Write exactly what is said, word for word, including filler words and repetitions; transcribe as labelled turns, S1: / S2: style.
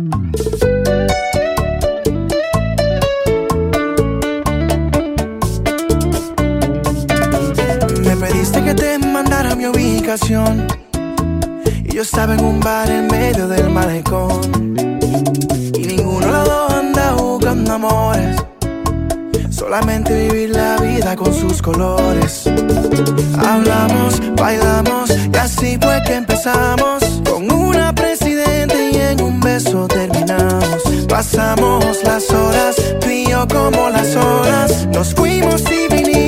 S1: Me pediste que te mandara mi ubicación y yo estaba en un bar en medio del malecón. Y ninguno de los dos anda buscando amores, solamente vivir la vida con sus colores. Hablamos, bailamos y así fue que empezamos, con una presidenta y en un beso terminamos. Pasamos las horas, tú y yo como las olas, nos fuimos y vinimos